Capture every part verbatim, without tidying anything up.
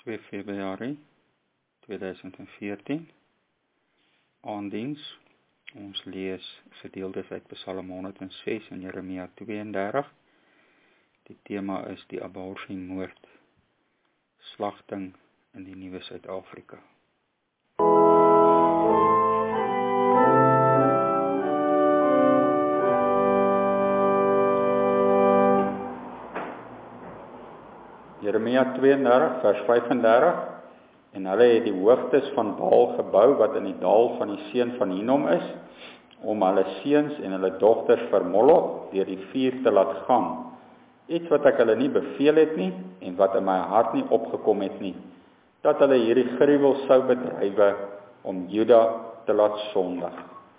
twee Februarie tweeduisend veertien, aandiens. Ons lees gedeeltes uit Psalm honderdsesens en Jeremia tweeëndertig. Die tema is die abortusmoord, slagting in die nuwe Suid-Afrika. Jeremia tweeëndertig vers vyfendertig, en hulle het die hoogtes van Baal gebou wat in die dal van die seun van Hinnom is, om hulle seuns en hulle dogters vir Moloch deur die vuur te laat gaan. Iets wat ek hulle nie beveel het nie, en wat in my hart nie opgekom het nie, dat hulle hierdie gruwel sou bedrywe om Juda te laat sondig.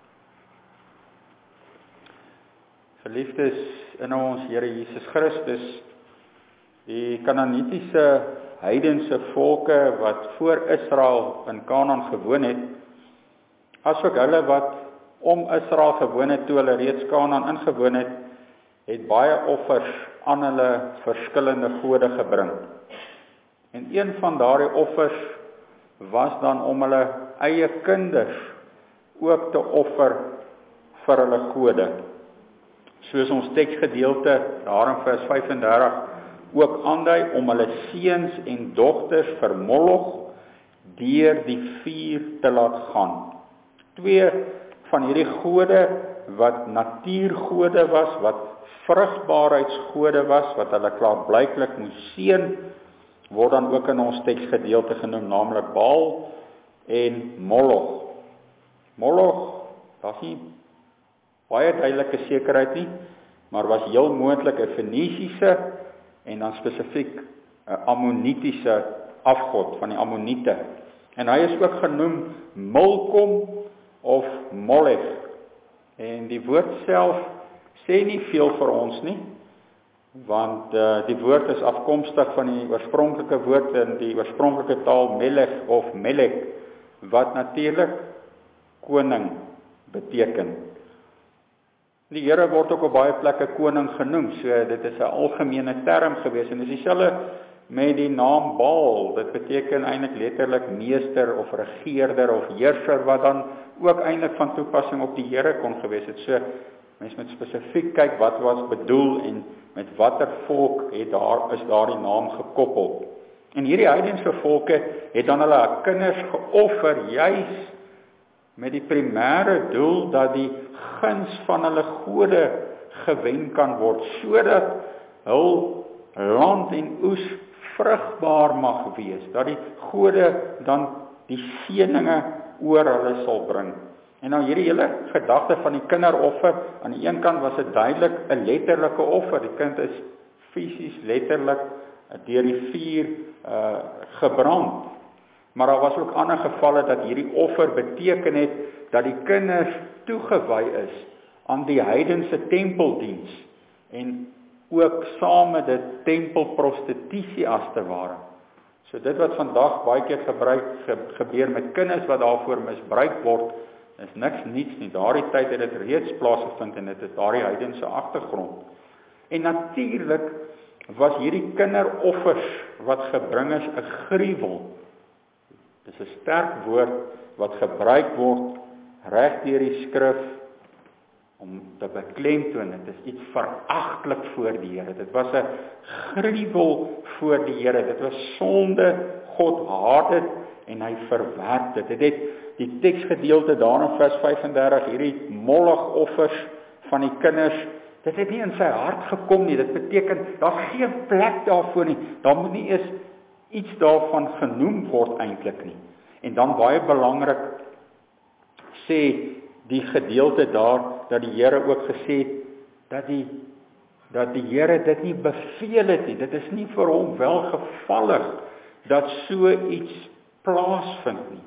Geliefdes in ons Here Jesus Christus, die Kanaanitiese heidense volke wat voor Israel in Kanaan gewoon het, asook hulle wat om Israel gewoon het toe hulle reeds Kanaan ingewoon het, het baie offers aan hulle verskillende gode gebring. En een van daardie offers was dan om hulle eie kinders ook te offer vir hulle gode. Soos ons teksgedeelte daar in vers vyfendertig ook aandui, om hulle seuns en dogters vir Moloch deur die vuur te laat gaan. Twee van hierdie gode wat natuurgode was, wat vrugbaarheidsgode was, wat hulle klaarblyklik moes seën, word dan ook in ons teksgedeelte genoem, naamlik Baal en Moloch. Moloch, daar is nie baie duidelike sekerheid nie, maar was heel moontlik 'n Fenisiese en dan spesifiek 'n Ammonitiese afgod van die Ammoniete. En hy is ook genoem Milkom of Molech. En die woord self sê nie veel vir ons nie, want uh, die woord is afkomstig van die oorspronklike woord in die oorspronklike taal Melech of Melek, wat natuurlik koning beteken. Die Here word ook op baie plekke koning genoem, so dit is 'n algemene term gewees, en dis dieselfde met die naam Baal, dit beteken eintlik letterlik meester of regeerder of heerser, wat dan ook eintlik van toepassing op die Here kon gewees het. So, mens moet spesifiek kyk wat was bedoel en met watter volk het daar, is daardie naam gekoppel. En hierdie heidense volke het dan hulle kinders geoffer, juis met die primêre doel dat die guns van hulle gode gewen kan word, sodat hul land en oes vrugbaar mag wees, dat die gode dan die seëninge oor hulle sal bring. En nou hierdie hele gedagte van die kinderoffer, aan die een kant was dit duidelik 'n letterlike offer, die kind is fisies letterlik deur die vuur uh, gebrand. Maar daar was ook ander gevalle dat hierdie offer beteken het dat die kinders toegewy is aan die heidense tempeldiens en ook saam met dit tempelprostitusie as te ware. So dit wat vandag baie keer gebruik ge, gebeur met kinders wat daarvoor misbruik word, is niks niets nie. Daardie tyd het dit reeds plaasgevind en dit is daardie heidense agtergrond. En natuurlik was hierdie kinderoffers wat gebring is 'n gruwel. Dis 'n sterk woord wat gebruik word reg deur die skrif om te beklemtoon, dit is iets veragtelik voor die Here. Dit was 'n gruwel voor die Here. Dit was sonde, God haat dit en hy verwerp dit. Dit het die teksgedeelte daar in vers vyfendertig, hierdie Moloch-offers van die kinders, dit het nie in sy hart gekom nie. Dit beteken, daar's geen plek daarvoor nie. Daar moet nie eens iets daarvan genoem word eintlik nie. En dan baie belangrik sê die gedeelte daar, dat die Here ook gesê het, dat die, dat die Here dit nie beveel het nie. Dit is nie vir hom welgevallig, dat so iets plaasvind nie.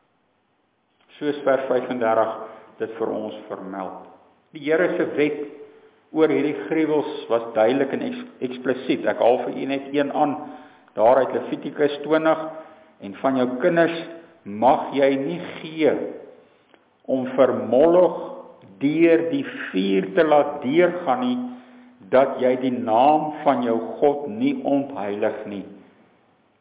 Soos vers vyfendertig dit vir ons vermeld. Die Here se wet oor hierdie gruwels was duidelik en eksplisiet. Ek haal vir u net een aan, daar uit Levitikus twintig, en van jou kinders mag jy nie gee om vir Moloch deur die vuur te laat deurgaan nie, dat jy die naam van jou God nie ontheilig nie.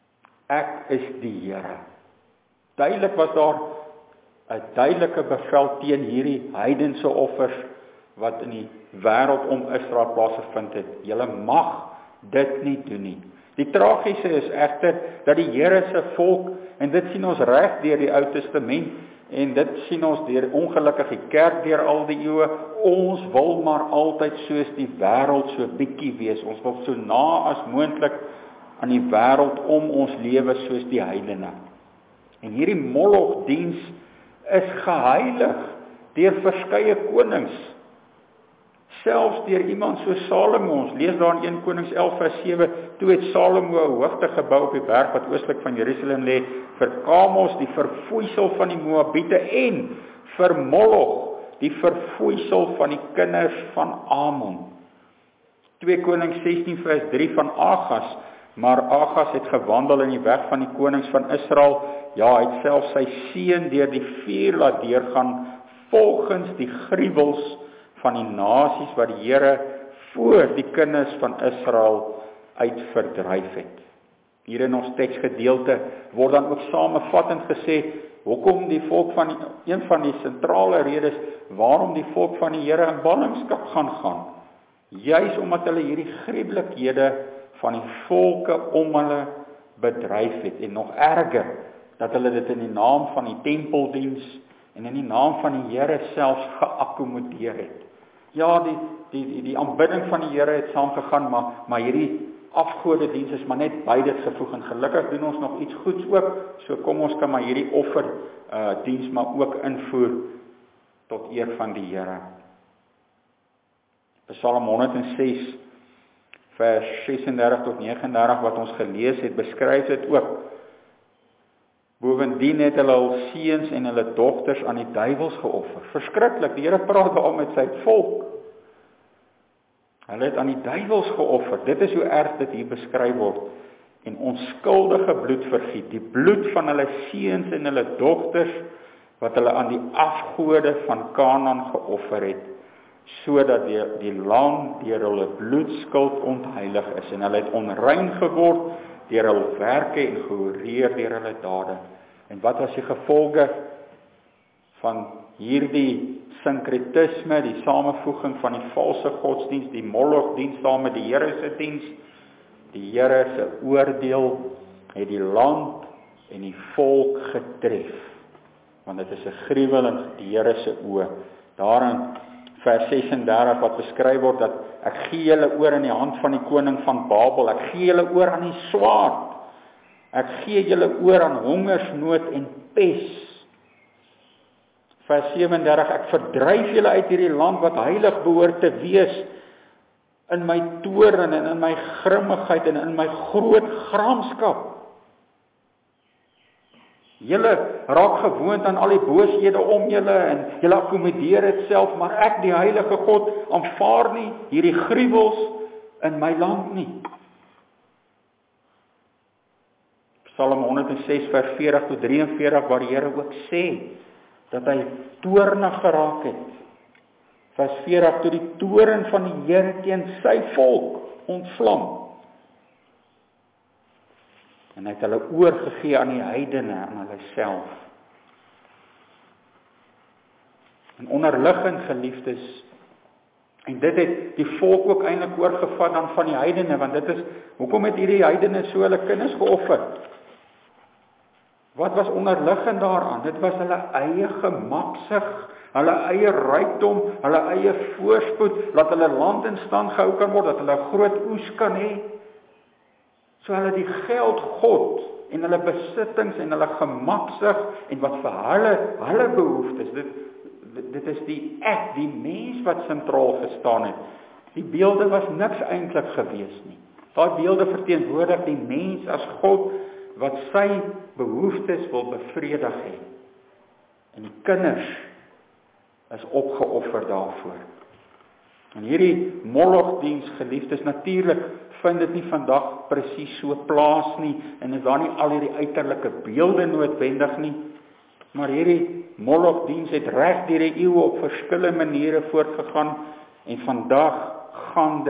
ek is die Here. Duidelik was daar 'n duidelike bevel teen hierdie heidense offers wat in die wêreld om Israel plaasgevind het. Julle mag dit nie doen nie. Die tragiese is egter dat die Here se volk, en dit sien ons reg deur die Ou Testament, en dit sien ons deur ongelukkig die kerk deur al die eeue, ons wil maar altyd soos die wêreld so bietjie wees. Ons wil so na as moontlik aan die wêreld om ons lewe soos die heidene. En hierdie Moloch-diens is geheilig deur verskeie konings. Selfs deur iemand so Salomo. Ons lees daar in Eerste Konings elf vers sewe, toe het Salomo 'n hoogte gebou op die berg wat oostlik van Jerusalem lê, vir Kamos, die verfoeisel van die Moabiete, en vir Moloch, die verfoeisel van die kinders van Amon. Tweede Konings sestien vers drie van Agas, maar Agas het gewandel in die weg van die konings van Israel, ja, hy het self sy seun deur die vuur laat deurgaan, volgens die gruwels van die nasies wat die Here voor die kinders van Israel uit verdryf het. Hier in ons teksgedeelte word dan ook samevattend gesê, hoekom die volk van die, een van die sentrale redes, waarom die volk van die Here in ballingskap gaan gaan. Juis omdat hulle hierdie gruwelikhede van die volke om hulle bedryf het, en nog erger, dat hulle dit in die naam van die tempeldiens en in die naam van die Here selfs geakkommodeer het. Ja, die, die, die, die aanbidding van die Here het saamgegaan, maar, maar hierdie afgodediens is maar net by dit gevoeg, en gelukkig doen ons nog iets goeds ook, so kom ons kan maar hierdie offer uh, diens maar ook invoer tot eer van die Here. Psalm honderd en ses vers ses en dertig tot nege en dertig wat ons gelees het, beskryf dit ook. Bovendien het hulle hul seuns en hulle dogters aan die duiwels geoffer. Verskriklik, die Here praat daar met sy volk. Hulle het aan die duiwels geoffer. Dit is hoe erg dit hier beskryf word. En onskuldige bloed vergiet. Die bloed van hulle seuns en hulle dogters wat hulle aan die afgode van Kanaan geoffer het, sodat die, die land deur hulle bloedskuld ontheilig is, en hulle het onrein geword deur hulle werke en gehoreer deur hulle dade. En wat was die gevolge van hierdie sinkretisme, die samevoeging van die valse godsdienst, die Moloch-diens saam met die Here se diens? Die Here se oordeel het die land en die volk getref, want dit is 'n gruwel in die Here se oë. Daarin vers ses en dertig wat beskryf word dat ek gee julle oor in die hand van die koning van Babel, ek gee julle oor aan die swaard, ek gee julle oor aan hongersnood en pes. Vers sewe en dertig, ek verdryf julle uit hierdie land wat heilig behoort te wees, in my toorn en in my grimmigheid en in my groot gramskap. Julle raak gewoond aan al die booshede om julle en julle akkommodeer dit self, maar ek, die heilige God, aanvaar nie hierdie gruwels in my land nie. Psalm honderd en ses vers veertig tot drie en veertig waar die Here ook sê dat hy toornig geraak het. Vers veertig, toe die toorn van die Here teen sy volk ontvlam. En hy het hulle oorgegee aan die heidene, aan hulle self. En onderliggend, geliefdes, en dit het die volk ook eintlik oorgevat dan van die heidene, want dit is, hoekom het hierdie heidene so hulle kinders geoffer? Wat was onderliggend daaraan? Dit was hulle eie gemaksig, hulle eie rykdom, hulle eie voorspoed, dat hulle land in stand gehou kan word, dat hulle groot oes kan hê. So hulle die geld God en hulle besittings en hulle gemaksig en wat vir hulle, hulle behoeftes, dit, dit, dit is die ek, die mens wat sentraal gestaan het. Die beelde was niks eintlik gewees nie. Daai beelde verteenwoordig die mens as God wat sy behoeftes wil bevredig het. En die kinders is opgeoffer daarvoor. En hierdie Moloch-diens, geliefdes, natuurlik vind dit nie vandag presies so plaas nie, en is daar nie al hierdie uiterlike beelde noodwendig nie, maar hierdie Moloch-diens het reg deur die eeue op verskillende maniere voortgegaan, en vandag gaan dit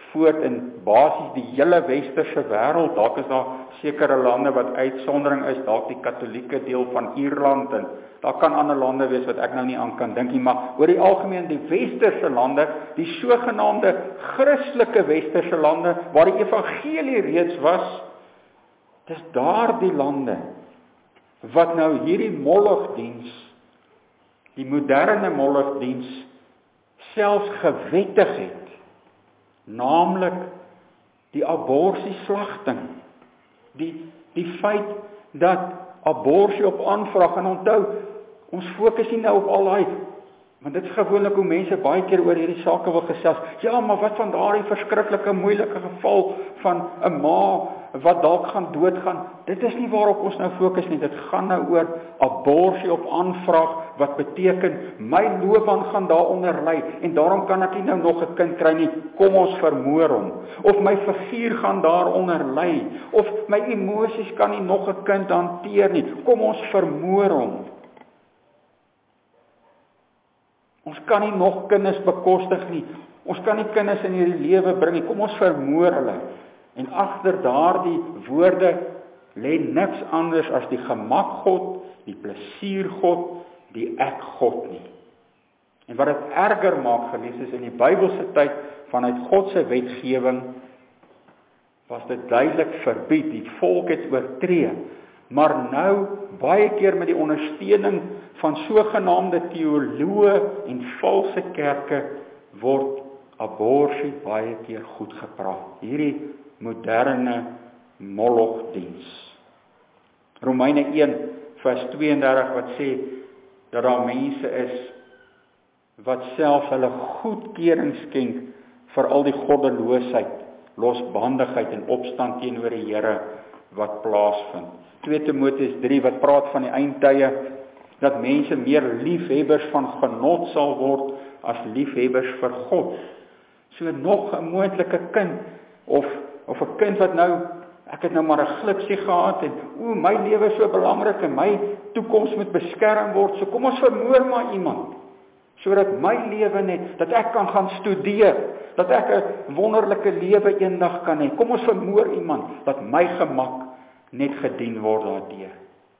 voort in basies die hele westerse wêreld. Dalk is daar sekere lande wat uitsondering is, dalk die katolieke deel van Ierland, en daar kan ander lande wees wat ek nou nie aan kan dink nie, maar oor die algemeen die westerse lande, die sogenaamde Christelike westerse lande, waar die evangelie reeds was, dis daar die lande, wat nou hierdie Molokdiens, die moderne Molokdiens, selfs gewettig het, naamlik die abortusslagting, die, die feit dat abortus op aanvraag, en onthou, ons fokus nie nou op al daai, want dit is gewoonlik hoe mense baie keer oor hierdie sake wil gesels, ja, maar wat van daardie verskriklike, moeilike geval van 'n ma, wat dalk gaan doodgaan, dit is nie waarop ons nou fokus nie, dit gaan nou oor abortus op aanvraag, wat beteken, my loopbaan gaan daaronder lê, en daarom kan ek nie nou nog 'n kind kry nie, kom ons vermoor hom, of my figuur gaan daaronder lê, of my emosies kan nie nog 'n kind hanteer nie, kom ons vermoor hom. Ons kan nie nog kinders bekostig nie, ons kan nie kinders in hierdie lewe bring nie, kom ons vermoor hulle. En agter daardie woorde lê niks anders as die gemak God, die plesier God, die ek God nie. En wat dit erger maak, geliefdes, in die Bybelse tyd, vanuit God se wetgewing, was dit duidelik verbied, die volk het oortree, maar nou, baie keer met die ondersteuning van sogenaamde teoloë en valse kerke, word abortus baie keer goed gepraat. Hierdie moderne Molokdiens. Romeine een vers twee en dertig wat sê, dat daar mense is, wat selfs hulle goedkeuring skenk, vir al die goddeloosheid, losbandigheid en opstand teenoor die Here, wat plaasvind. twee Timoteus drie, wat praat van die eindtye, dat mense meer liefhebbers van genot sal word, as liefhebbers vir God. So nog 'n moontlike kind, of of 'n kind wat nou, ek het nou maar 'n glipsie gehad, en o, my lewe is so belangrik, en my toekoms moet beskerm word, so kom ons vermoor maar iemand, sodat my lewe net, dat ek kan gaan studeer, dat ek 'n wonderlike lewe eendag kan hê, kom ons vermoor iemand, dat my gemak net gedien word daardeur.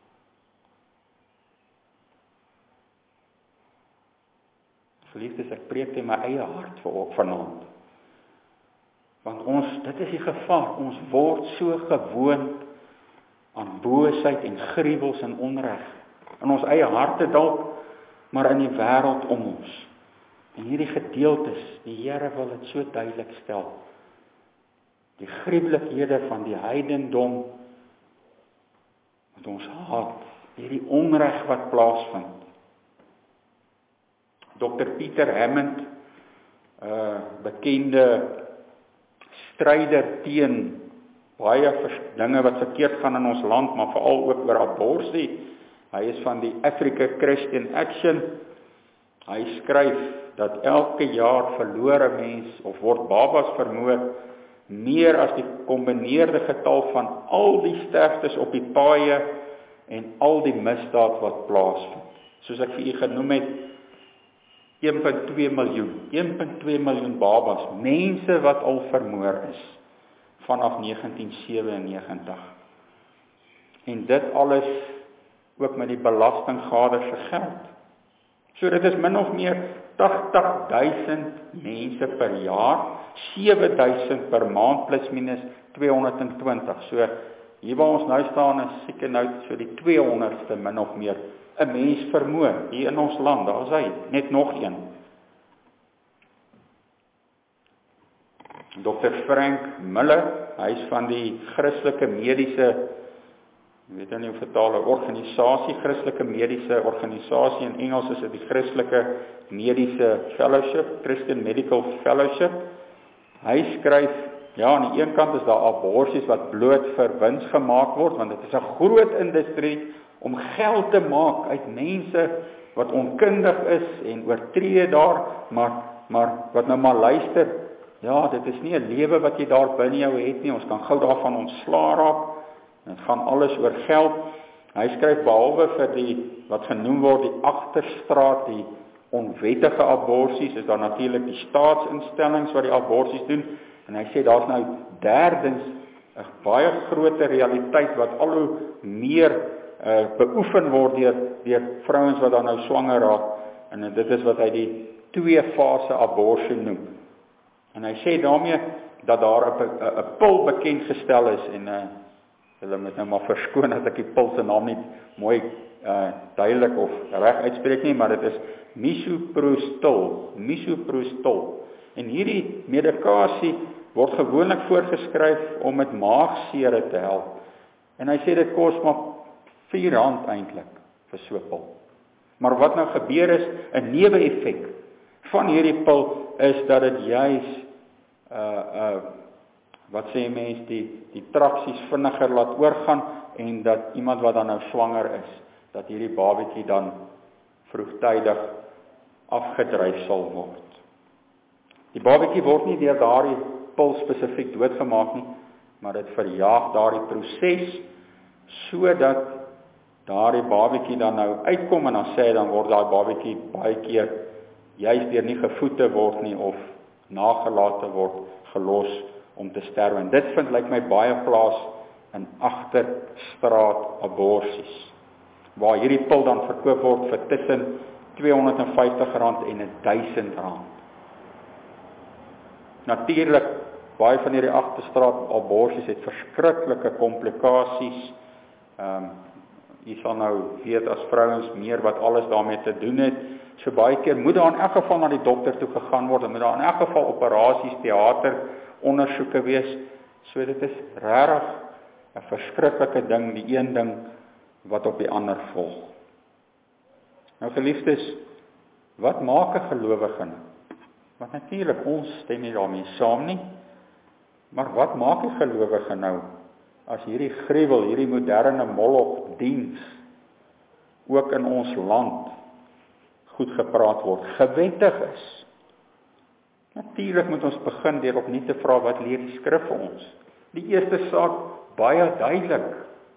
Geliefdes, ek preek in my eie hart vir vanaand. Want ons, dit is die gevaar, ons word so gewoond aan boosheid en gruwels en onreg, in ons eie harte dalk, maar in die wêreld om ons. En hierdie gedeeltes, die Here wil dit so duidelik stel. Die gruwelikhede van die heidendom, wat ons haat, hierdie onreg wat plaasvind. dokter Peter Hammond, uh, bekende stryder teen baie dinge wat verkeerd gaan in ons land, maar veral ook oor abortus. Hy is van die Africa Christian Action. Hy skryf dat elke jaar verlore mens of word babas vermoor meer as die kombineerde getal van al die sterftes op die paaie en al die misdaad wat plaasvind. Soos ek vir u genoem het, een komma twee miljoen, een komma twee miljoen babas, mense wat al vermoor is vanaf negentien sewennegentig. En dit alles ook met die belastinggade vir geld. So dit is min of meer tagtig duisend mense per jaar, sewe duisend per maand plus minus tweehonderdtwintig. So hier waar ons nou staan is seker nou so die tweehonderdste min of meer 'n mens vermoor hier in ons land. Daar is hy, net nog een. dokter Frank Miller, hy is van die Christelike Mediese, ek weet nie hoe vertaal, 'n organisasie, Christelike Mediese Organisasie, in Engels is dit die Christelike Mediese Fellowship, Christian Medical Fellowship. Hy skryf, ja, aan die een kant is daar abortus wat bloot vir wins gemaak word, want dit is 'n groot industrie om geld te maak uit mense wat onkundig is en oortree daar, maar, maar wat nou maar luister, ja, dit is nie 'n lewe wat jy daar binne jou het nie, ons kan gou daarvan ontslaa raak, dit gaan alles oor geld. Hy skryf behalwe vir die, wat genoem word die agterstraat, die onwettige abortus, is daar natuurlik die staatsinstellings wat die abortus doen, En hy sê, daar's nou derdens, 'n baie groter realiteit, wat al hoe meer uh, beoefen word deur, deur vrouens wat dan nou swanger raak, en dit is wat hy die twee fase abortion noem. En hy sê daarmee, dat daar 'n pil bekend gestel is, en uh, hulle moet nou maar verskoon as ek die pil se naam nie mooi uh, duidelik of reg uitspreek nie, maar dit is misoprostol, misoprostol. En hierdie medikasie word gewoonlik voorgeskryf om met maagsere te help. En hy sê dit kos maar vier rand eintlik vir so 'n pil. Maar wat nou gebeur is, 'n neeweffek van hierdie pil is dat dit juis uh uh wat sê mens die die traksies vinniger laat oorgaan en dat iemand wat dan nou swanger is, dat hierdie babatjie dan vroegtydig afgedryf sal word. Die babatjie word nie deur daardie pil spesifiek doodgemaak nie, maar dit verjaag daardie proses sodat daardie babatjie dan nou uitkom en dan sê dan word daai babatjie baie keer juist deur nie gevoed te word nie of nagelate word gelos om te sterwe. En dit vind lyk my baie plaas in agterstraat aborsies, waar hierdie pil dan verkoop word vir tussen tweehonderd en vyftig rand en duisend rand. Natuurlik, baie van hierdie agterstraat aborsies het verskriklike komplikasies. Ehm um, jy sal nou weet as vrouens meer wat alles daarmee te doen het. So baie keer moet daar in elk geval na die dokter toe gegaan word, en moet daar in elk geval operasies, teater, ondersoeke wees. So dit is regtig 'n verskriklike ding, die een ding wat op die ander volg. Nou geliefdes, wat maak 'n gelowige nou? Want natuurlik, ons stem nie daarmee saam nie, maar wat maak 'n gelowige nou, as hierdie gruwel, hierdie moderne moloch diens, ook in ons land, goed gepraat word, gewettig is? Natuurlik moet ons begin deur opnuut te vra, wat leer die skrif vir ons? Die eerste saak, baie duidelik.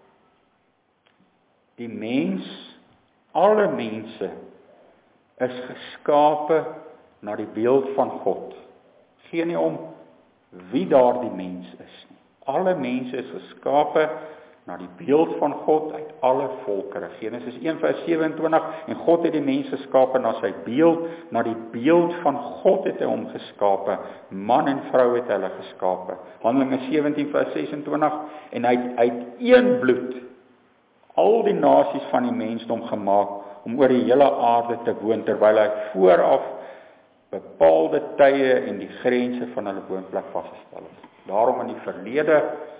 Die mens, alle mense, is geskape na die beeld van God. Geen nie om wie daar die mens is nie. Alle mense is geskape na die beeld van God uit alle volkere. Genesis een vers sewe en twintig, en God het die mens geskape na sy beeld, na die beeld van God het hy hom geskape, man en vrou het hulle geskape. Handelinge sewentien vers ses en twintig, en hy het uit een bloed al die nasies van die mensdom gemaak, om oor die hele aarde te woon, terwyl hy vooraf bepaalde tye en die grense van hulle woonplek vasgestel het. Daarom in die verlede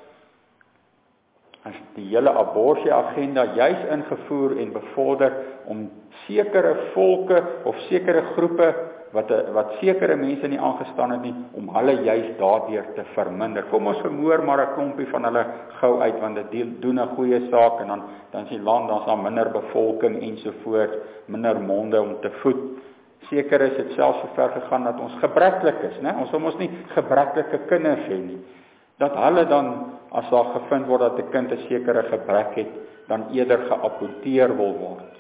is die hele aborsie agenda juis ingevoer en bevorder om sekere volke of sekere groepe wat wat sekere mense nie aangestaan het nie, om hulle juis daardeur te verminder. Kom ons vermoor maar 'n klompie van hulle gou uit, want dit doen 'n goeie saak, en dan dan is die land, dan's daar minder bevolking ensovoorts, minder monde om te voed. Seker is dit selfs so ver gegaan dat ons gebreklik is, né? Ons wil mos nie gebreklike kinders hê nie. Dat hulle dan, as daar gevind word dat 'n kind 'n sekere gebrek het, dan eerder geaborteer wil word.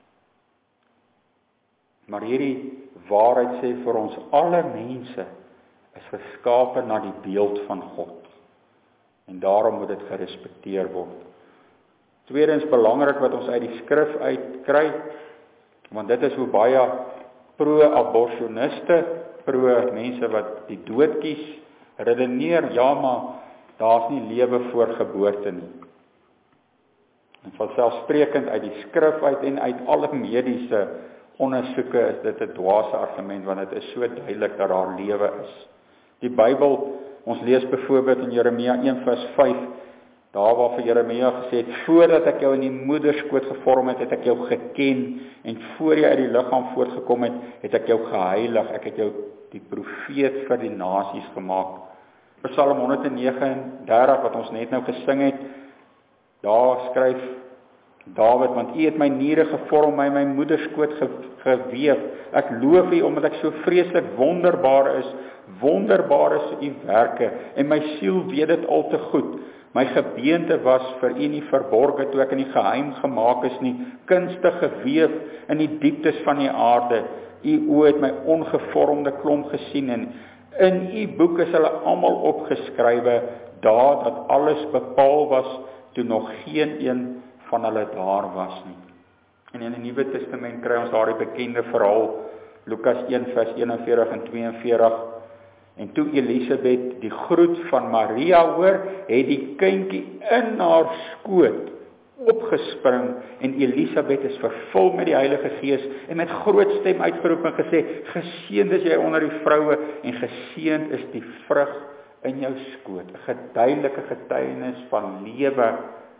Maar hierdie waarheid sê vir ons, alle mense is geskape na die beeld van God. En daarom moet dit gerespekteer word. Tweedens belangrik wat ons uit die skrif uitkry, want dit is hoe baie pro-abortioniste, pro-mense wat die dood kies, redeneer, ja maar, daar's nie lewe voor geboorte nie. En vanselfsprekend uit die skrif uit en uit alle mediese ondersoeke is dit 'n dwaase argument, want dit is so duidelik dat daar lewe is. Die Bybel, ons lees byvoorbeeld in Jeremia een vers vyf, daar waar vir Jeremia gesê het, voordat ek jou in die moederskoot gevorm het, het ek jou geken, en voor jy uit die liggaam voortgekom het, het ek jou geheilig, ek het jou die profeet vir die nasies gemaak. Psalm honderd nege en dertig wat ons net nou gesing het, daar skryf Dawid, want U het my niere gevorm, my my moederskoot ge, geweef. Ek loof U omdat ek so vreeslik wonderbaar is. Wonderbaar is U werke, en my siel weet dit al te goed. My gebeente was vir U nie verborge toe ek in die geheim gemaak is nie, kunstig geweef in die dieptes van die aarde. U oë het my ongevormde klomp gesien, en In u boek is hulle almal opgeskrywe, daar dat alles bepaal was, toe nog geen een van hulle daar was nie. En in die Nuwe Testament kry ons daar die bekende verhaal, Lukas een vers eenenveertig en tweeënveertig, en toe Elisabeth die groet van Maria hoor, het die kindjie in haar skoot opgespring, en Elisabeth is vervul met die Heilige Gees, en met groot stem uitgeroep en gesê, geseënd is jy onder die vroue, en geseënd is die vrug in jou skoot. 'n Getuielike getuienis van lewe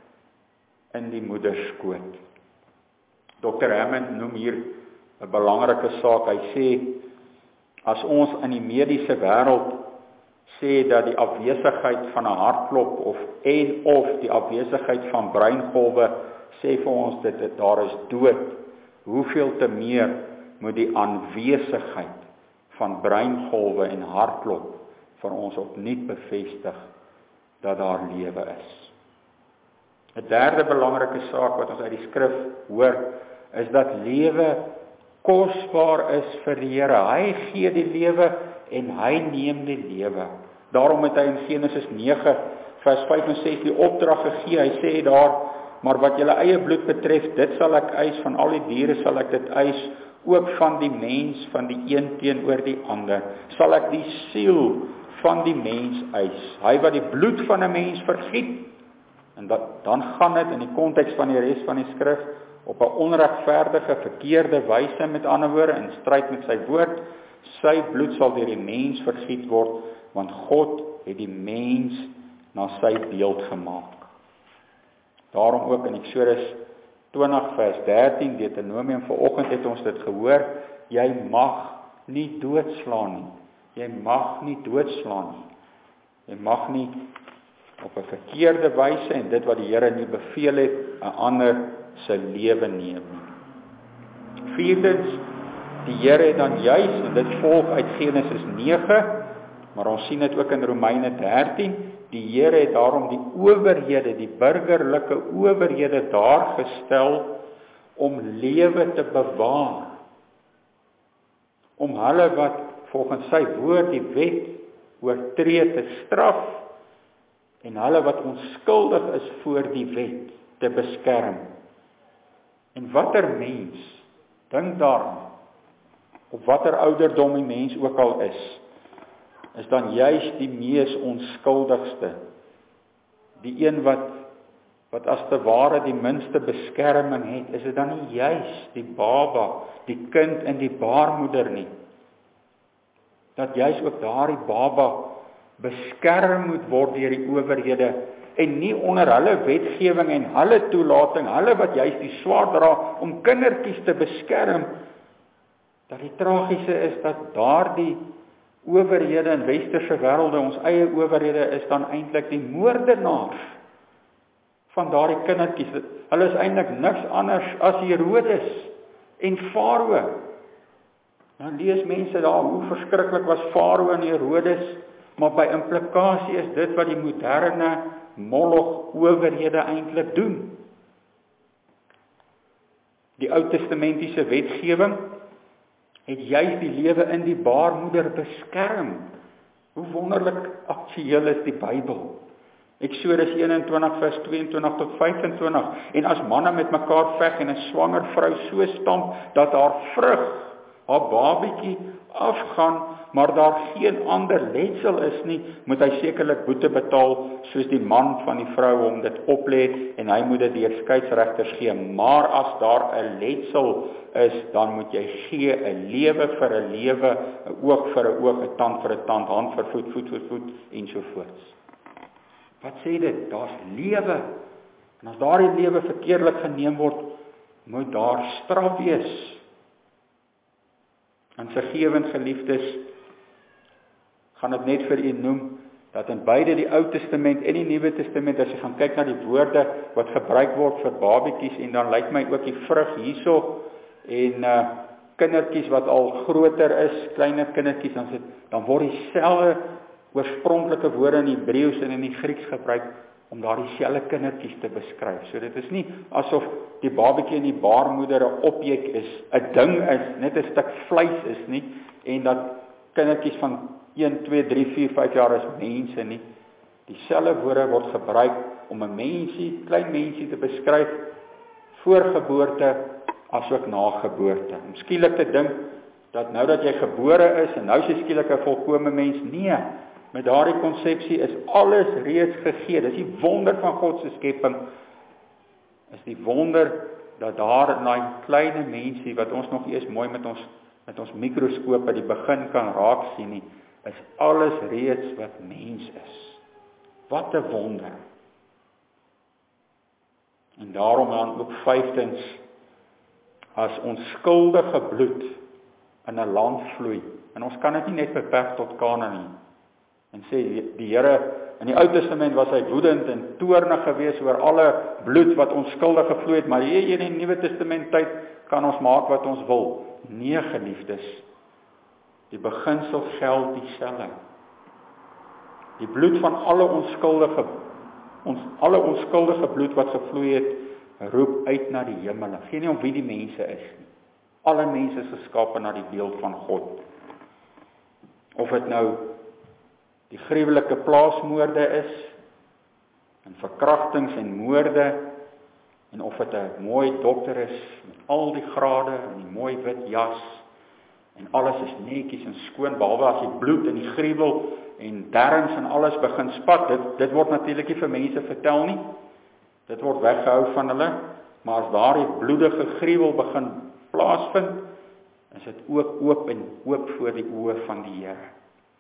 in die moederskoot. dokter Hammond noem hier 'n belangrike saak. Hy sê, as ons in die mediese wêreld sê dat die afwesigheid van 'n hartklop of en of die afwesigheid van breingolwe sê vir ons dat dit daar is dood, hoeveel te meer moet die aanwesigheid van breingolwe en hartklop vir ons opnuut bevestig dat daar lewe is. 'n Derde belangrike saak wat ons uit die skrif hoor, is dat lewe kosbaar is vir die Here. Hy gee die lewe en hy neem die lewe. Daarom het hy in Genesis nege vers vyf en ses die opdrag gegee. Hy sê daar, maar wat julle eie bloed betref, dit sal ek eis, van al die diere sal ek dit eis, ook van die mens, van die een teenoor die ander, sal ek die siel van die mens eis. Hy wat die bloed van 'n mens vergiet, en dat, dan gaan dit in die konteks van die res van die skrif op 'n onregverdige, verkeerde wyse, met ander woorde, in stryd met sy woord, sy bloed sal deur die mens vergiet word, want God het die mens na sy beeld gemaak. Daarom ook in Eksodus twintig vers dertien, Deuteronomium, vanoggend het ons dit gehoor, jy mag nie doodslaan nie. Jy mag nie doodslaan nie. Jy mag nie op 'n verkeerde wyse, en dit wat die Here nie beveel het, 'n ander se lewe neem nie. Vierdens, die Here het dan juis, en dit volg uit Genesis nege, maar ons sien dit ook in Romeine dertien, die Here het daarom die owerhede, die burgerlike owerhede daar gestel om lewe te bewaar. Om hulle wat volgens sy woord die wet oortree te straf, en hulle wat onskuldig is voor die wet te beskerm. En watter mens, dink daaraan, op watter ouderdom die mens ook al is, is dan juis die mees onskuldigste, die een wat, wat as te ware die minste beskerming het, is dit dan nie juis die baba, die kind in die baarmoeder nie, dat juis ook daardie baba beskerm moet word deur die owerhede, en nie onder hulle wetgewing en hulle toelating, hulle wat juis die swaard dra om kindertjies te beskerm, dat die tragiese is dat daardie owerhede in westerse wêrelde, ons eie owerhede, is dan eintlik die moordenaars van daardie kindertjies. Hulle is eintlik niks anders as Herodes en Farao. Dan lees mense daar, hoe verskriklik was Farao en Herodes, maar by implikasie is dit wat die moderne Moloch owerhede eintlik doen. Die Ou Testamentiese wetgewing het juis die lewe in die baarmoeder beskerm. Hoe wonderlik aktueel is die Bybel. Eksodus eenentwintig vers tweeëntwintig tot vyfentwintig, en as manne met mekaar veg en 'n swanger vrou so stamp dat haar vrug, haar babietjie afgaan, maar daar geen ander letsel is nie, moet hy sekerlik boete betaal, soos die man van die vrou hom dit oplê, en hy moet dit deur skeieregters gee. Maar as daar 'n letsel is, dan moet jy gee 'n lewe vir 'n lewe, 'n oog vir 'n oog, 'n tand vir 'n tand, hand vir voet, voet vir voet, ensovoorts. Wat sê dit? Daar's lewe. En as daardie lewe verkeerlik geneem word, moet daar straf wees. En vergewend geliefdes, gaan dit net vir u noem, dat in beide die Ou Testament en die Nuwe Testament, as jy gaan kyk na die woorde wat gebruik word vir babietjies, en dan lyk my ook die vrug hierso, en uh, kindertjies wat al groter is, kleiner kindertjies, dan, sit, dan word dieselfde oorspronklike woorde in Hebreëus en in die Grieks gebruik, om daar dieselfde kindertjies te beskryf. So dit is nie asof die babatjie in die baarmoeder 'n objek is, 'n ding is, net 'n stuk vleis is nie, en dat kindertjies van een, twee, drie, vier, vyf jaar is mense nie. Dieselfde woorde word gebruik om 'n mensie, klein mensie te beskryf voor geboorte asook na geboorte. Om skielik te dink dat nou dat jy gebore is en nou is jy skielik 'n volkome mens, nee. Met daardie konsepsie is alles reeds gegee. Dis die wonder van God se skepping. Is die wonder dat daar in daai kleine mensie wat ons nog eers mooi met ons met ons mikroskoop by die begin kan raak sien nie, is alles reeds wat mens is. Wat 'n wonder. En daarom dan ook vyftens, as onskuldige bloed in 'n land vloei, en ons kan dit nie net beperk tot Kanaan nie, en sê die Here, in die Ou Testament was hy woedend en toornig gewees oor alle bloed wat onskuldig gevloei het, maar hier in die Nuwe Testament tyd kan ons maak wat ons wil. Nee, geliefdes, die beginsel geld dieselfde. Die bloed van alle onskuldige, ons, alle onskuldige bloed wat gevloei het, roep uit na die hemel. Geen nie om wie die mense is nie. Alle mense is geskape na die beeld van God. Of dit nou die gruwelike plaasmoorde is, en verkrachtings en moorde, en of dit 'n mooi dokter is, met al die grade, en die mooi wit jas, en alles is netjies en skoon, behalwe as die bloed en die gruwel, en derms en alles begin spat, dit, dit word natuurlik nie vir mense vertel nie, dit word weggehou van hulle, maar as daardie bloedige gruwel begin plaasvind, is dit ook oop en oop voor die oë van die Here.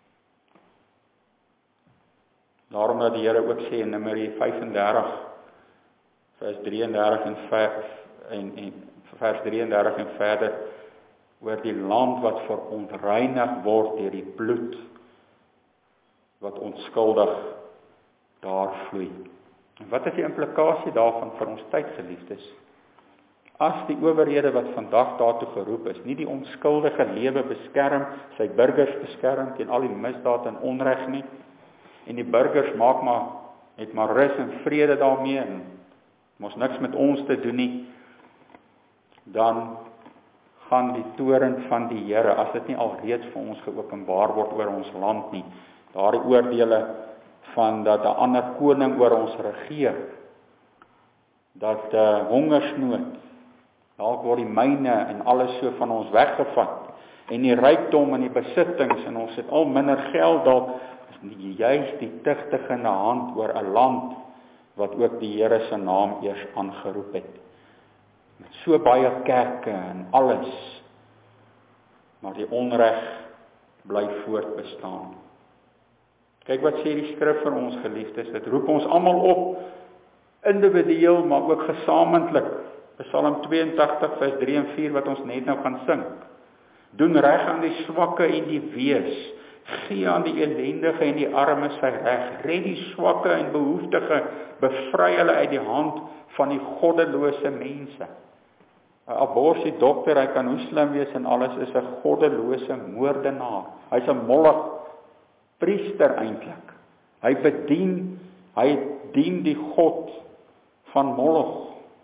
Daarom dat die Here ook sê in Numeri vyf en dertig, vers drie en dertig en, en, en vers drie en dertig en verder, oor die land wat verontreinig word deur die bloed, wat onskuldig daar vloei. En wat is die implikasie daarvan vir ons tyd, geliefdes? As die owerhede wat vandag daartoe geroep is, nie die onskuldige lewe beskerm, sy burgers beskerm teen al die misdaad en onreg nie, en die burgers maak maar, het maar rus en vrede daarmee, en mos niks met ons te doen nie, dan gaan die toren van die Here, as dit nie alreeds vir ons geopenbaar word oor ons land nie, daardie oordeele van dat 'n ander koning oor ons regeer, dat uh, hongersnood, dalk word die myne en alles so van ons weggevat, en die rykdom en die besittings, en ons het al minder geld dalk, is juist die tigtigende hand oor 'n land, wat ook die Here se naam eers aangeroep het. Met so baie kerke en alles, maar die onreg bly voortbestaan. Kyk wat sê die skrif vir ons, geliefdes, dit roep ons almal op, individueel, maar ook gesamentlik. Psalm twee en tagtig vers drie en vier wat ons net nou gaan sing. Doen reg aan die swakke en die wees, gee aan die elendige en die armes sy reg, red die swakke en behoeftige, bevry hulle uit die hand van die goddelose mense. 'n Aborsie dokter, hy kan hoe slim wees en alles, is 'n goddelose moordenaar. Hy's 'n mollig priester eintlik. Hy bedien, hy dien die god van Moloch.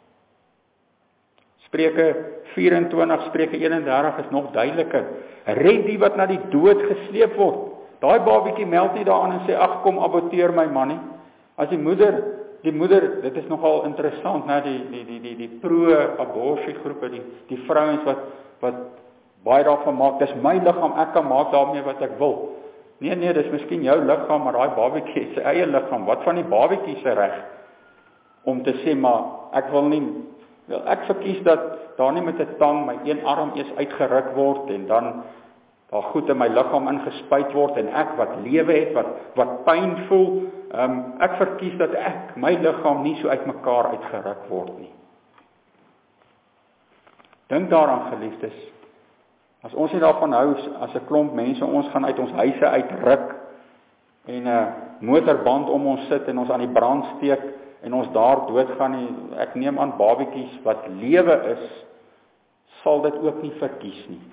Spreuke vyf en twintig, Spreuke een en dertig is nog duideliker. Red die wat na die dood gesleep word. Daai babietjie meld nie daaraan en sê, ag kom aborteer my man nie. As die moeder, die moeder, dit is nogal interessant, né, die die die die die pro-aborsie groepe, die die vrouens wat wat baie daarvan maak, dis my liggaam, ek kan maak daarmee wat ek wil. Nee nee, dis miskien jou liggaam, maar daai babietjie se eie liggaam. Wat van die babietjie se reg om te sê, maar ek wil nie, wel ek verkies dat daar nie met 'n tang my een arm eers uitgeruk word en dan daar goed in my liggaam ingespuit word en ek wat lewe het, wat wat pyn voel, um, ek verkies dat ek my liggaam nie so uitmekaar uitgeruk word nie. Dink daaraan, geliefdes. As ons nie daarvan hou, as 'n klomp mense ons gaan uit ons huise uitruk en 'n motorband om ons sit en ons aan die brand steek en ons daar doodgaan nie, ek neem aan babietjies wat lewe is, sal dit ook nie verkies nie.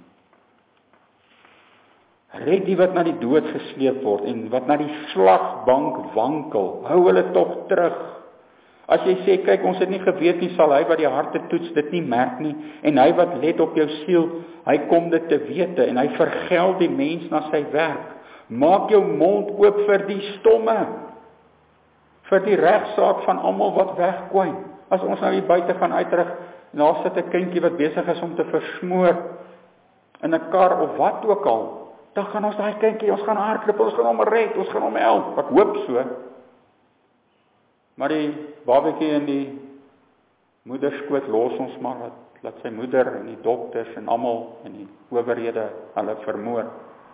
Red die wat na die dood gesleep word en wat na die slagbank wankel, hou hulle tog terug. As jy sê, kyk, ons het nie geweet nie, sal hy wat die harte toets dit nie merk nie, en hy wat let op jou siel, hy kom dit te wete, en hy vergeld die mens na sy werk. Maak jou mond oop vir die stomme, vir die regsaak van almal wat wegkwyn. As ons nou hier buite gaan uitrig, en daar sit 'n kindjie wat besig is om te versmoor in 'n kar of wat ook al, dan gaan ons daai kindjie, ons gaan hardloop, ons gaan hom red, ons gaan hom help. Ek hoop so. Maar die babatjie in die moederskoot los ons maar, dat, dat sy moeder en die dokters en almal en die owerhede hulle vermoor.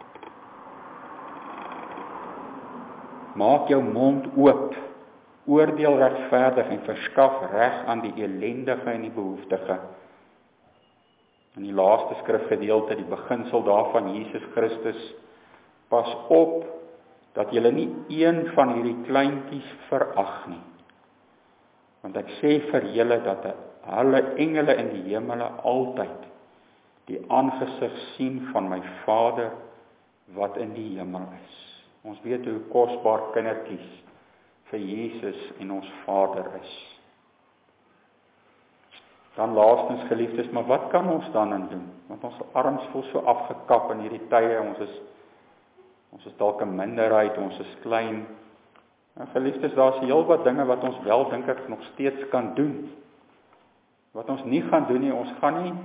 Maak jou mond oop, oordeel regverdig en verskaf reg aan die elendige en die behoeftige. In die laaste skrifgedeelte, die beginsel daarvan, Jesus Christus, pas op dat julle nie een van hierdie kleintjies verag nie. Want ek sê vir julle dat hulle engele in die hemele altyd die aangesig sien van my Vader wat in die hemel is. Ons weet hoe kosbaar kindertjies vir Jesus en ons Vader is. Dan laastens geliefdes, maar wat kan ons dan aan doen? Want ons arms voel so afgekap in hierdie tye, ons is ons is dalk 'n minderheid, ons is klein. En geliefdes, daar's heel wat dinge wat ons wel dink ek nog steeds kan doen. Wat ons nie gaan doen nie, ons gaan nie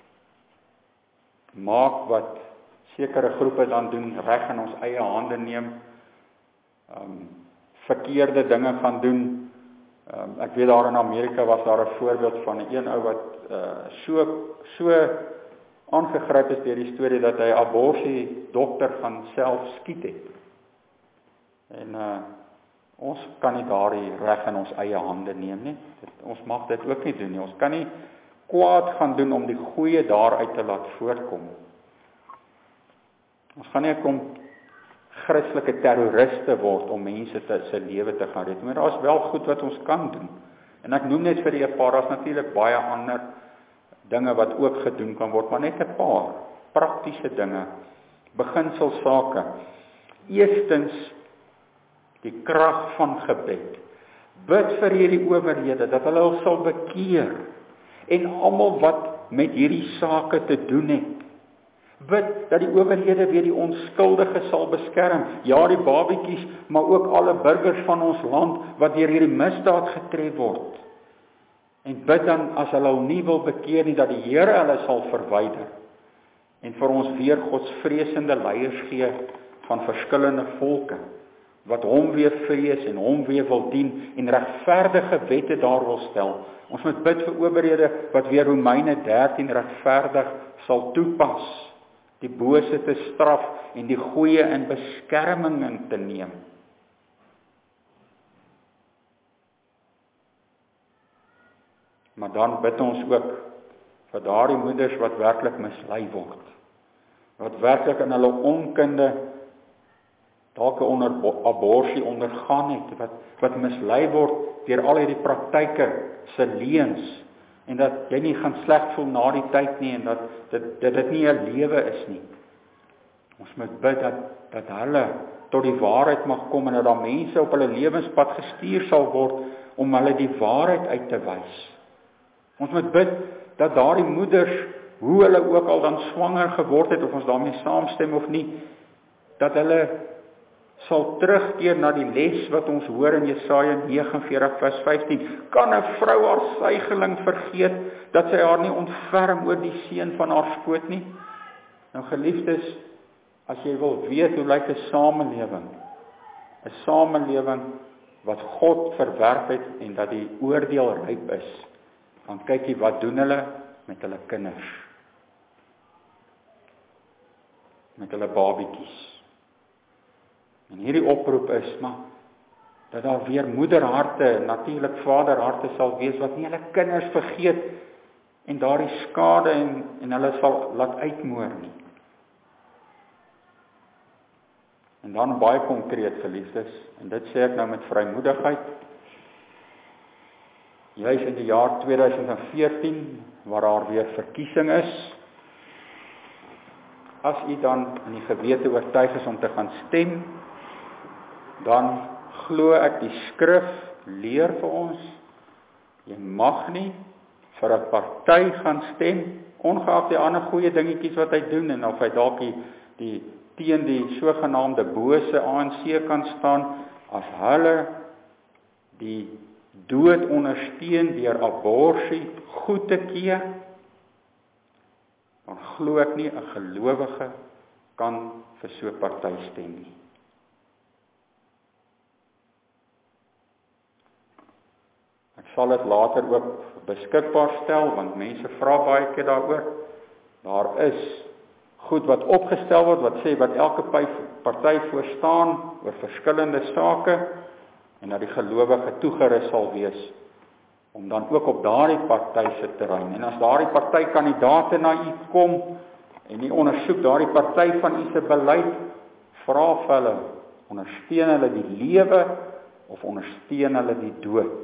maak wat sekere groepe dan doen, reg in ons eie hande neem, um, verkeerde dinge gaan doen. Um, ek weet daar in Amerika was daar 'n voorbeeld van 'n een ou wat uh, so so aangegryp is deur die storie dat hy 'n abortus dokter gaan self skiet het. En uh, ons kan nie daardie reg in ons eie hande neem nie. Dit, ons mag dit ook nie doen nie. Ons kan nie kwaad gaan doen om die goeie daaruit te laat voortkom. Ons gaan nie kom Christelike terroriste word om mense te se lewe te gaan red. Maar daar is wel goed wat ons kan doen. En ek noem net vir die 'n paar, daar's natuurlik baie ander dinge wat ook gedoen kan word, maar net 'n paar praktiese dinge, beginselsake. Eerstens die krag van gebed. Bid vir hierdie owerhede dat hulle hul sal bekeer en almal wat met hierdie sake te doen het. Bid dat die owerhede weer die onskuldige sal beskerm. Ja, die babatjies, maar ook alle burgers van ons land wat deur hierdie misdaad getref word. En bid dan as hulle hom nie wil bekeer nie, dat die Here hulle sal verwyder. En vir ons weer godsvreesende leiers gee van verskillende volke, wat hom weer vrees en hom weer wil dien en regverdige wette daar wil stel. Ons moet bid vir owerhede wat weer Romeine dertien regverdig sal toepas, die bose te straf en die goeie in beskerming in te neem. Maar dan bid ons ook vir daardie moeders wat werklik mislei word, wat werklik in hulle onkunde dalk 'n onder abortus ondergaan het, wat wat mislei word deur al hierdie praktyke se leuns, en dat jy nie gaan sleg voel na die tyd nie, en dat dit dit, dit nie 'n lewe is nie. Ons moet bid dat dat hulle tot die waarheid mag kom en dat daar mense op hulle lewenspad gestuur sal word om hulle die waarheid uit te wys. Ons moet bid dat daardie moeders, hoe hulle ook al dan swanger geword het, of ons daarmee saamstem of nie, dat hulle sal terugkeer na die les wat ons hoor in Jesaja nege veertig vers vyftien. Kan 'n vrou haar suigeling vergeet, dat sy haar nie ontferm oor die seun van haar skoot nie? Nou geliefdes, as jy wil weet hoe lyk 'n samelewing, 'n samelewing wat God verwerp het en dat die oordeel ryp is, dan kyk jy wat doen hulle met hulle kinders, met hulle babatjies. En hierdie oproep is, maar, dat daar weer moederharte, natuurlik vaderharte sal wees, wat nie hulle kinders vergeet, en daardie skade en, en hulle sal laat uitmoor nie. En dan baie konkreet, geliefdes, en dit sê ek nou met vrymoedigheid, juis in die jaar tweeduisend veertien, waar daar weer verkiesing is, as u dan in die gewete oortuig is om te gaan stem, dan glo ek die skrif leer vir ons, jy mag nie vir 'n party gaan stem, ongeag die ander goeie dingetjies wat hy doen, en of hy dalk die, die teen die sogenaamde bose A N C kan staan, as hulle die dood ondersteun deur abortus goed te keer, dan glo ek nie 'n gelowige kan vir so 'n party stem nie. Ek sal dit later ook beskikbaar stel, want mense vra baie keer daaroor. Daar is goed wat opgestel word, wat sê wat elke party voorstaan oor verskillende sake, en dat die gelowige toegerus sal wees, om dan ook op daardie party se terrein. En as daardie party kandidaate na u kom, en u ondersoek daardie party van u se beleid, vra vir hulle, ondersteun hulle die lewe, of ondersteun hulle die dood?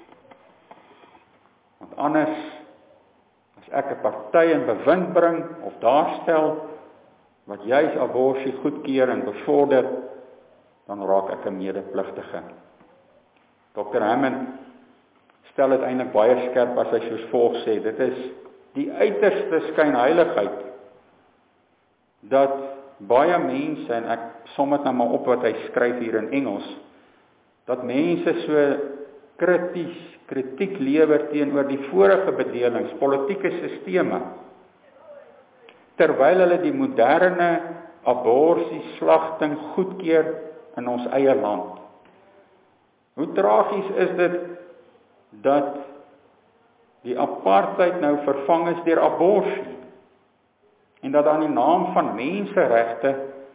Want anders, as ek 'n party in bewind bring, of daarstel, wat juis abortus goedkeur en bevorder, dan raak ek 'n medepligtige. dokter Hammond stel dit eintlik baie skerp as hy soos volg sê, dit is die uiterste skynheiligheid, dat baie mense, en ek som dit nou maar op wat hy skryf hier in Engels, dat mense so krities, kritiek lewer teenoor die vorige bedelings, politieke sisteme, terwyl hulle die moderne abortus slagting goedkeur in ons eie land. Hoe tragies is dit dat die apartheid nou vervang is deur abortus, en dat aan die naam van menseregte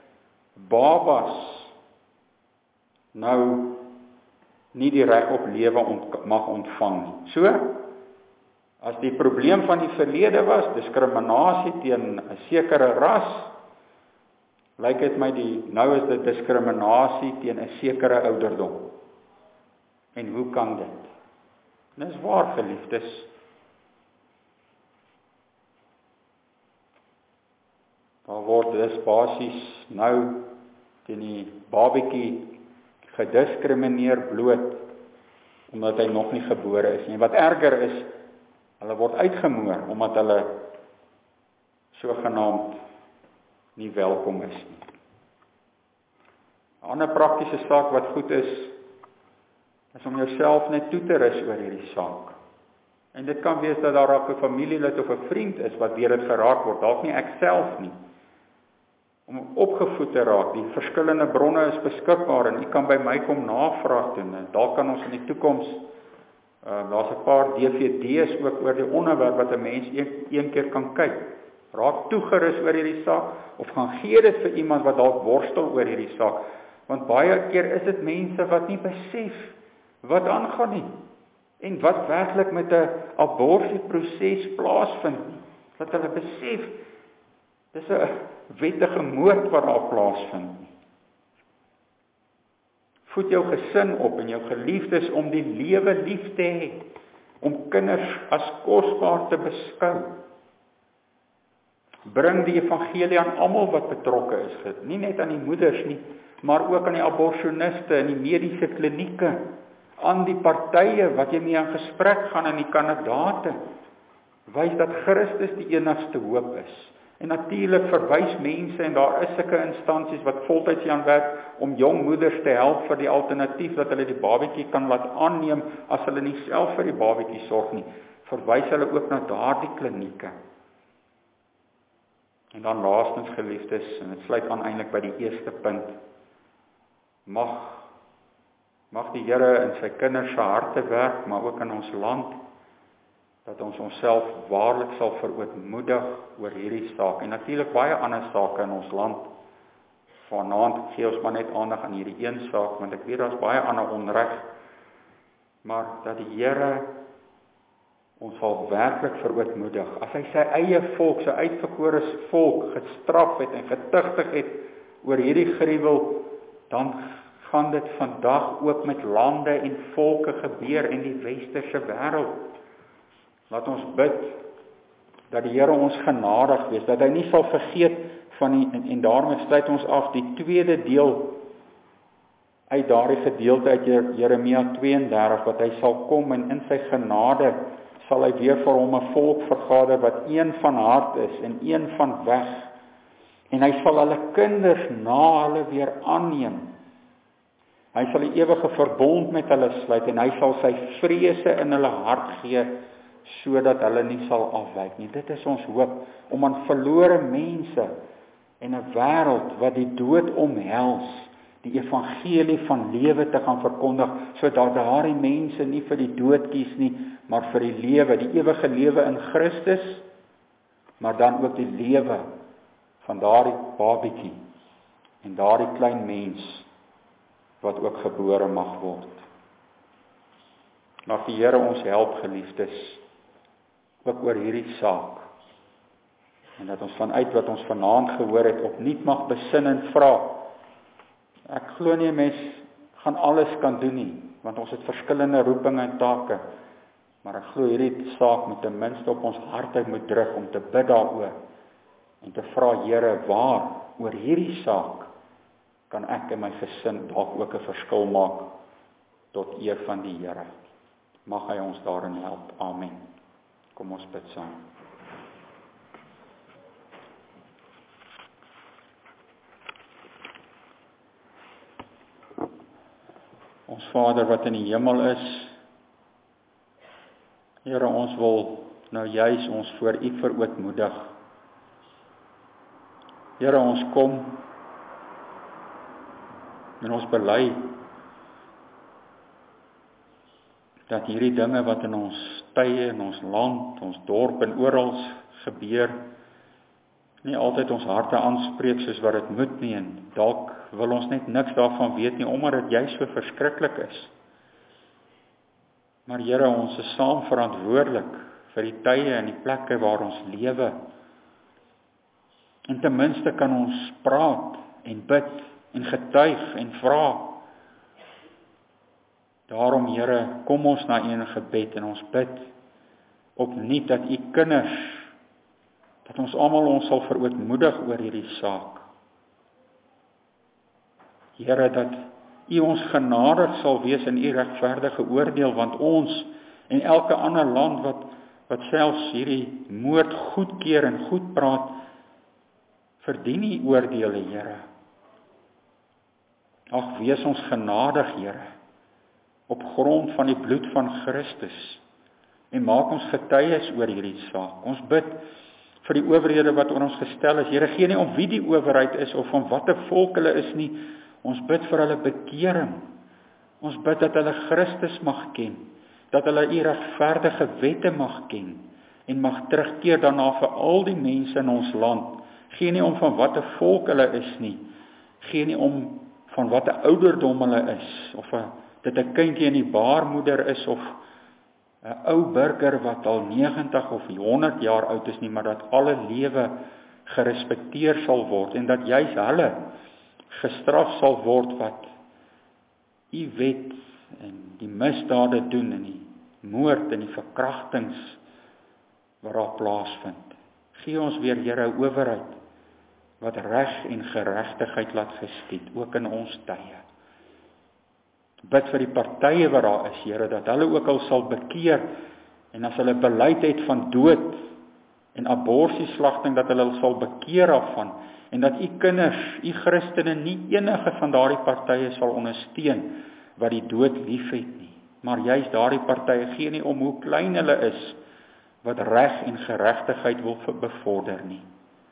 babas nou nie die reg op lewe ont, mag ontvang nie. So, as die probleem van die verlede was, diskriminasie teen 'n sekere ras, lyk dit my die, nou is dit diskriminasie teen 'n sekere ouderdom. En hoe kan dit? En dis waar, geliefdes. Daar word dus basies nou teen die babatjie gediskrimineer bloot, omdat hy nog nie gebore is nie. Wat erger is, hulle word uitgemoor, omdat hulle sogenaamd nie welkom is nie. 'n Ander praktiese saak wat goed is, is om jouself net toe te rus oor hierdie saak. En dit kan wees dat daar ook 'n familielid of 'n vriend is, wat deur dit geraak word, dalk nie ek self nie. Om opgevoed te raak, die verskillende bronne is beskikbaar, en u kan by my kom navraag doen, en dalk kan ons in die toekoms, uh, daar's 'n paar D V D's ook oor die onderwerp, wat 'n mens een, een keer kan kyk. Raak toegerus oor hierdie saak, of gaan gee dit vir iemand wat dalk worstel oor hierdie saak, want baie keer is dit mense wat nie besef wat aangaan nie, en wat werklik met 'n abortusproses plaasvind nie, dat hulle besef, dis 'n wettige moord wat daar plaasvind nie. Voed jou gesin op en jou geliefdes om die lewe lief te hê, om kinders as kosbaar te beskou. Bring die evangelie aan almal wat betrokke is, nie net aan die moeders nie, maar ook aan die abortioniste in die mediese klinieke, aan die partye wat jy mee in gesprek gaan, en die kandidate, wys dat Christus die enigste hoop is. En natuurlik verwys mense, en daar is sulke instansies wat voltyds aan werk om jong moeders te help vir die alternatief, dat hulle die babatjie kan laat aanneem, as hulle nie self vir die babatjie sorg nie, verwys hulle ook na daardie klinieke. En dan laastens, geliefdes, en dit sluit aan eintlik by die eerste punt, mag, mag die Here in sy kinders se harte werk, maar ook in ons land, dat ons onsself waarlik sal verootmoedig oor hierdie saak, en natuurlik baie ander sake in ons land. Vanaand gee ons maar net aandag aan hierdie een saak, want ek weet daar's baie ander onreg, maar dat die Here ons sal werklik verootmoedig, as hy sy eie volk, sy uitverkore volk gestraf het en getuigtig het oor hierdie gruwel, dan gaan dit vandag ook met lande en volke gebeur in die westerse wêreld. Laat ons bid dat die Here ons genadig wees, dat hy nie sal vergeet van die, en, en daarmee sluit ons af die tweede deel uit daardie gedeelte uit Jeremia twee en dertig, wat hy sal kom en in sy genade sal hy weer vir hom 'n volk vergader wat een van hart is en een van weg, En hy sal hulle kinders na hulle weer aanneem. Hy sal die ewige verbond met hulle sluit en hy sal sy vrese in hulle hart gee, sodat hulle nie sal afwyk nie. Dit is ons hoop, om aan verlore mense en 'n wêreld wat die dood omhels, die evangelie van lewe te gaan verkondig, sodat daardie mense nie vir die dood kies nie, maar vir die lewe, die ewige lewe in Christus, maar dan ook die lewe van daardie babietjie en daardie klein mens wat ook gebore mag word. Mag die Here ons help, geliefdes, ook oor hierdie saak. En dat ons vanuit wat ons vanaand gehoor het, opnuut mag besin en vra. Ek glo nie 'n mens gaan alles kan doen nie, want ons het verskillende roepinge en take. Maar ek glo hierdie saak moet ten minste op ons harte moet druk om te bid daaroor. En te vra, Here, waar oor hierdie saak kan ek en my gesin dalk ook 'n verskil maak tot eer van die Here. Mag hy ons daarin help. Amen. Kom ons bid saam. Ons Vader wat in die hemel is, Here, ons wil nou juis ons voor U verootmoedig. Here, ons kom en ons bely dat hierdie dinge wat in ons tye, in ons land, ons dorp en oral gebeur, nie altyd ons harte aanspreek soos wat dit moet nie, en dalk wil ons net niks daarvan weet nie, omdat dit juist so verskriklik is. Maar Here, ons is saam verantwoordelik vir die tye en die plekke waar ons lewe. En ten minste kan ons praat en bid en getuig en vra. Daarom, Here, kom ons na U in gebed en ons bid opnuut dat U kinders, dat ons almal ons sal verootmoedig oor hierdie saak. Here, dat U ons genadig sal wees in U regverdige oordeel, want ons en elke ander land wat, wat selfs hierdie moord goedkeur en goed praat, verdien U oordeele, Here. Ag, wees ons genadig, Here, op grond van die bloed van Christus, en maak ons getuies oor hierdie saak. Ons bid vir die owerhede wat oor ons gestel is. Here, gee nie om wie die owerheid is, of van watter volk hulle is nie. Ons bid vir hulle bekering. Ons bid dat hulle Christus mag ken, dat hulle U regverdige wette mag ken, en mag terugkeer daarna vir al die mense in ons land. Gee nie om van watter volk hulle is nie. Gee nie om van watter ouderdom hulle is, of dit 'n kindjie in die baarmoeder is, of 'n ou burger wat al negentig of honderd jaar oud is nie, maar dat alle lewe gerespekteer sal word, en dat juis hulle gestraf sal word wat U wet en die misdade doen, en die moord en die verkrachtings wat daar plaasvind. Gee ons weer, Here, owerheid wat reg en geregtigheid laat geskied, ook in ons tye. Bid vir die partye wat daar is, Here, dat hulle ook al sal bekeer, en as hulle beleid het van dood en abortieslagting, dat hulle sal bekeer daarvan, en dat U kinders, U Christene, nie enige van daardie partye sal ondersteun wat die dood liefhet nie, maar juist daardie partye, gee nie om hoe klein hulle is, wat reg en geregtigheid wil bevorder nie.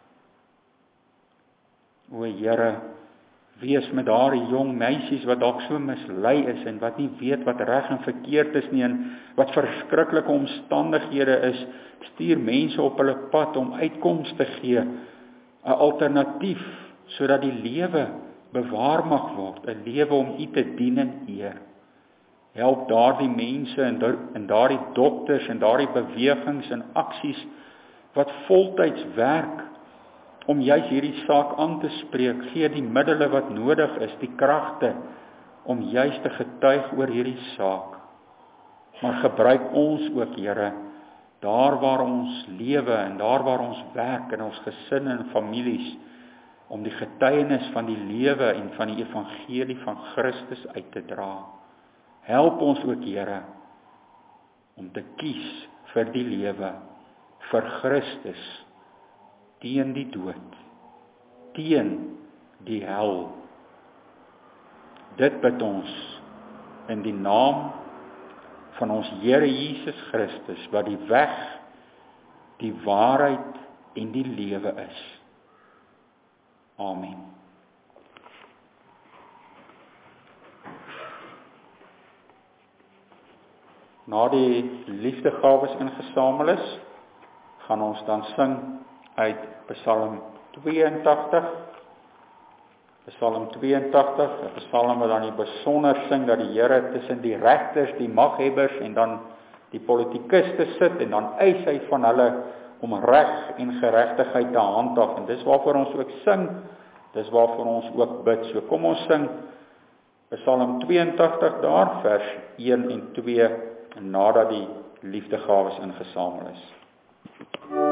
O Here, wees met daardie jong meisies wat dalk so mislei is en wat nie weet wat reg en verkeerd is nie, en wat verskriklike omstandighede is, stuur mense op hulle pad om uitkoms te gee, 'n alternatief, sodat die lewe bewaar mag word, 'n lewe om U te dien en eer. Help daardie mense en daardie dokters en daardie bewegings en aksies wat voltyds werk om juis hierdie saak aan te spreek. Gee die middele wat nodig is, die kragte om juis te getuig oor hierdie saak. Maar gebruik ons ook, Here, daar waar ons lewe en daar waar ons werk in ons gesinne en families, om die getuienis van die lewe en van die evangelie van Christus uit te dra. Help ons ook, Here, om te kies vir die lewe, vir Christus, teen die dood. teen die hel. Dit bid ons in die naam van ons Here Jesus Christus, wat die weg, die waarheid en die lewe is. Amen. Na die liefdegawes ingesamel is, gaan ons dan sing uit Psalm tweeëntagtig. Psalm tweeëntagtig, 'n psalm wat dan die besonder sing dat die Here tussen die regters, die maghebbers en dan die politikuste sit en dan eis hy van hulle om reg en geregtigheid te handhaaf. En dis waarvoor ons ook sing, dis waarvoor ons ook bid. So kom ons sing Psalm tweeëntagtig daar, vers een en twee, nadat die liefdegawes ingesamel is.